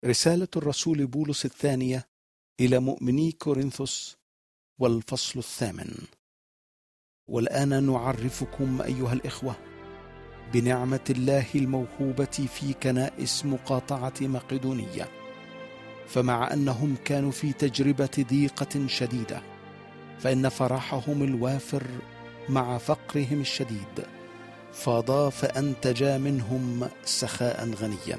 رسالة الرسول بولس الثانية إلى مؤمني كورنثوس، والفصل 8. والآن نعرفكم أيها الإخوة بنعمة الله الموهوبة في كنائس مقاطعة مقدونية، فمع أنهم كانوا في تجربة ضيقة شديدة، فإن فرحهم الوافر مع فقرهم الشديد فاض فأنتج منهم سخاء غنيا.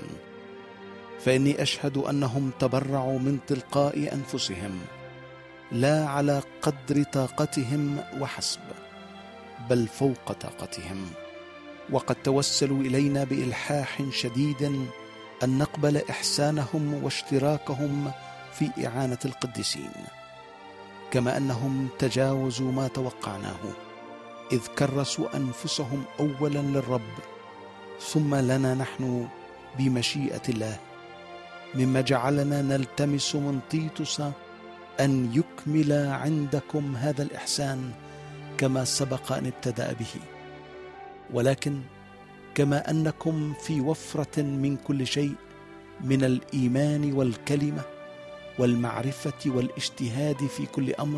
فإني أشهد أنهم تبرعوا من تلقاء أنفسهم، لا على قدر طاقتهم وحسب، بل فوق طاقتهم، وقد توسلوا إلينا بإلحاح شديد أن نقبل إحسانهم واشتراكهم في إعانة القديسين، كما أنهم تجاوزوا ما توقعناه، إذ كرسوا أنفسهم أولا للرب ثم لنا نحن بمشيئة الله، مما جعلنا نلتمس من تيتوس أن يكمل عندكم هذا الإحسان كما سبق أن ابتدأ به. ولكن كما أنكم في وفرة من كل شيء، من الإيمان والكلمة والمعرفة والاجتهاد في كل أمر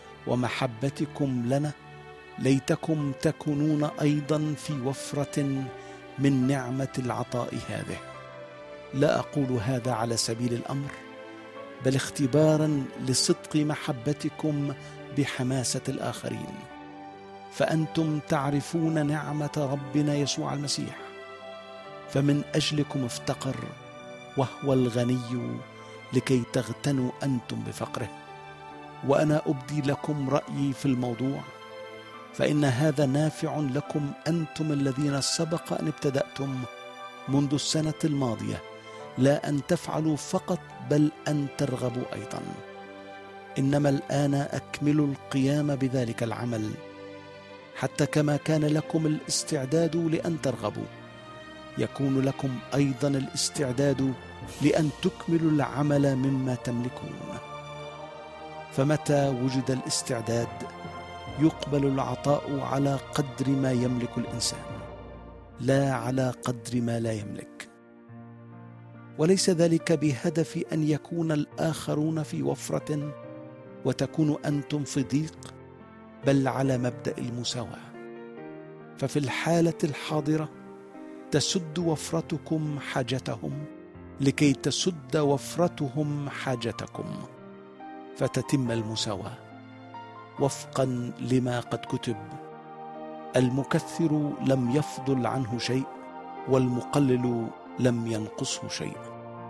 ومحبتكم لنا، ليتكم تكونون أيضا في وفرة من نعمة العطاء هذه. لا أقول هذا على سبيل الأمر، بل اختبارا لصدق محبتكم بحماسة الآخرين، فأنتم تعرفون نعمة ربنا يسوع المسيح، فمن أجلكم افتقر وهو الغني لكي تغتنوا أنتم بفقره. وأنا أبدي لكم رأيي في الموضوع، فإن هذا نافع لكم أنتم الذين سبق أن ابتدأتم منذ السنة الماضية، لا أن تفعلوا فقط بل أن ترغبوا أيضا. إنما الآن أكملوا القيام بذلك العمل، حتى كما كان لكم الاستعداد لأن ترغبوا، يكون لكم أيضا الاستعداد لأن تكملوا العمل مما تملكون. فمتى وجد الاستعداد يقبل العطاء على قدر ما يملك الإنسان، لا على قدر ما لا يملك. وليس ذلك بهدف أن يكون الآخرون في وفرة وتكونوا أنتم في ضيق، بل على مبدأ المساواة. ففي الحالة الحاضرة تسد وفرتكم حاجتهم لكي تسد وفرتهم حاجتكم، فتتم المساواة وفقا لما قد كتب: المكثر لم يفضل عنه شيء، والمقلل لم ينقصه شيء.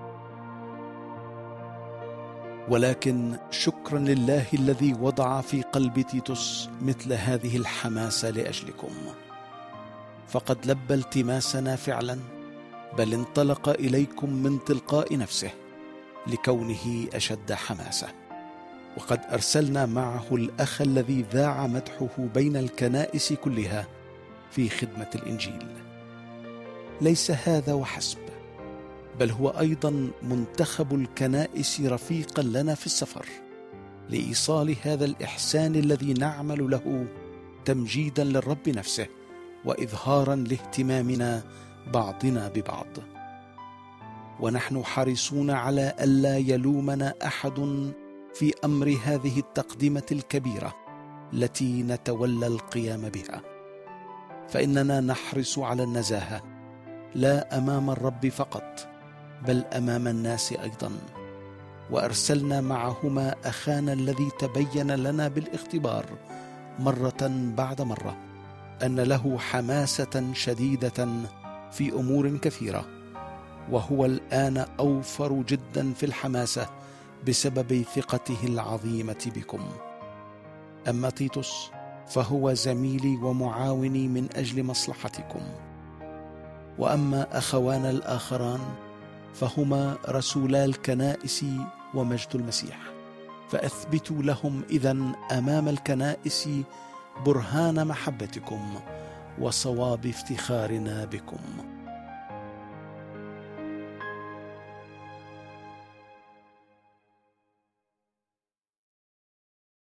ولكن شكرا لله الذي وضع في قلب تيتوس مثل هذه الحماسة لأجلكم، فقد لبى التماسنا فعلا، بل انطلق إليكم من تلقاء نفسه لكونه أشد حماسة. وقد أرسلنا معه الأخ الذي ذاع مدحه بين الكنائس كلها في خدمة الإنجيل. ليس هذا وحسب، بل هو أيضا منتخب الكنائس رفيقا لنا في السفر، لإيصال هذا الإحسان الذي نعمل له تمجيدا للرب نفسه، وإظهارا لاهتمامنا بعضنا ببعض. ونحن حريصون على ألا يلومنا أحد في أمر هذه التقدمة الكبيرة التي نتولى القيام بها، فإننا نحرص على النزاهة، لا أمام الرب فقط بل أمام الناس أيضا. وأرسلنا معهما أخانا الذي تبين لنا بالاختبار مرة بعد مرة أن له حماسة شديدة في أمور كثيرة، وهو الآن أوفر جدا في الحماسة بسبب ثقته العظيمة بكم. أما تيتوس فهو زميلي ومعاوني من أجل مصلحتكم. وأما أخوانا الآخران فهما رسولا الكنائس ومجد المسيح، فأثبتوا لهم إذن أمام الكنائس برهان محبتكم وصواب افتخارنا بكم.